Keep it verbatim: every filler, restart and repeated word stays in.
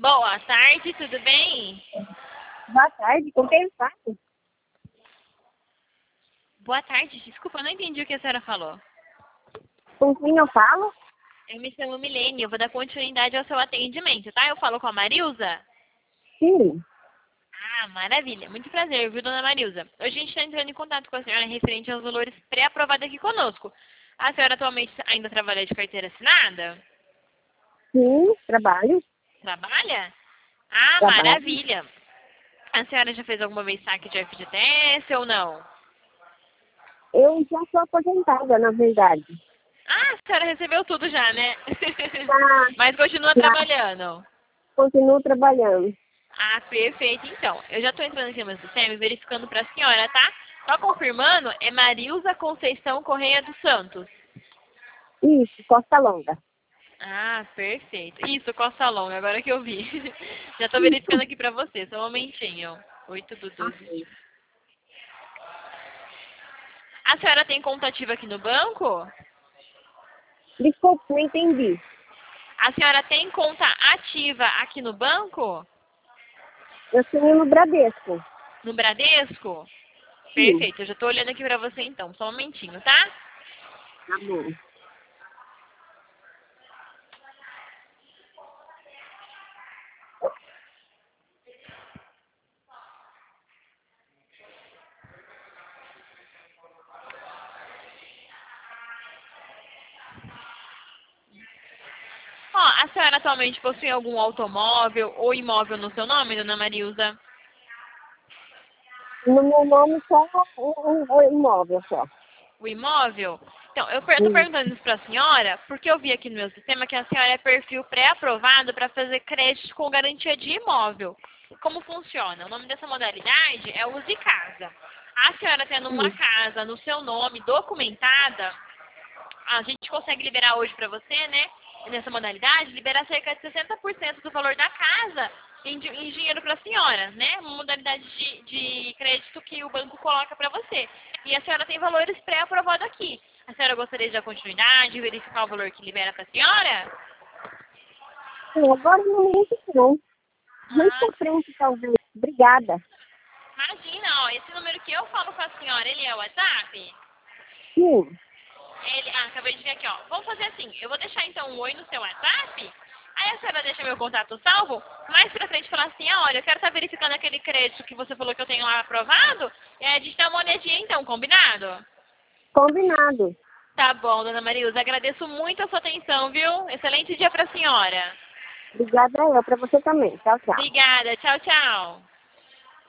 Boa tarde, tudo bem? Boa tarde, com quem falo? Boa tarde, desculpa, eu não entendi o que a senhora falou. Com quem eu falo? Eu me chamo Milene, eu vou dar continuidade ao seu atendimento, tá? Eu falo com a Marilza? Sim. Ah, maravilha. Muito prazer, viu, dona Marilza? Hoje a gente está entrando em contato com a senhora referente aos valores pré-aprovados aqui conosco. A senhora atualmente ainda trabalha de carteira assinada? Sim, trabalho. Trabalha? Ah, Trabalho. maravilha. A senhora já fez alguma vez saque de F G T S ou não? Eu já sou aposentada, na verdade. Ah, a senhora recebeu tudo já, né? Tá, Mas continua já trabalhando. continuo trabalhando. Ah, perfeito. Então, eu já estou entrando aqui no meu sistema e verificando para a senhora, tá? Só confirmando, é Marilza Conceição Correia dos Santos. Isso, Costa Longa. Ah, perfeito. Isso, Costa Longa, agora que eu vi. Já estou verificando aqui para você, só um momentinho. oito do doze. A senhora tem conta ativa aqui no banco? Desculpe, não entendi. A senhora tem conta ativa aqui no banco? Eu tenho no Bradesco. No Bradesco? Sim, Perfeito, eu já estou olhando aqui para você então, só um momentinho, tá? tá bom. Ó, a senhora atualmente possui algum automóvel ou imóvel no seu nome, dona Marilza? No meu nome só um, um, um imóvel só. O imóvel? Então, eu estou Sim. perguntando isso para a senhora porque eu vi aqui no meu sistema que a senhora é perfil pré-aprovado para fazer crédito com garantia de imóvel. Como funciona? O nome dessa modalidade é Use Casa. A senhora tendo uma Sim. casa no seu nome documentada, a gente consegue liberar hoje para você, né? Nessa modalidade, liberar cerca de sessenta por cento do valor da casa em, di- em dinheiro para a senhora, né? Uma modalidade de, de crédito que o banco coloca para você. E a senhora tem valores pré-aprovados aqui. A senhora gostaria de dar continuidade, verificar o valor que libera para a senhora? Sim, agora no momento não. Mais Ah, pra frente, talvez. Obrigada. imagina, ó, esse número que eu falo com a senhora, ele é o WhatsApp? Sim. Ele, ah, acabei de ver aqui, ó. Vamos fazer assim, eu vou deixar então um oi no seu WhatsApp, aí a senhora deixa meu contato salvo, mais pra frente falar assim, ah, olha, eu quero estar verificando aquele crédito que você falou que eu tenho lá aprovado, e aí a gente dá uma olhadinha então, combinado? Combinado. Tá bom, dona Marilza, agradeço muito a sua atenção, viu? Excelente dia pra senhora. Obrigada eu, pra você também. Tchau, tchau. Obrigada, tchau, tchau.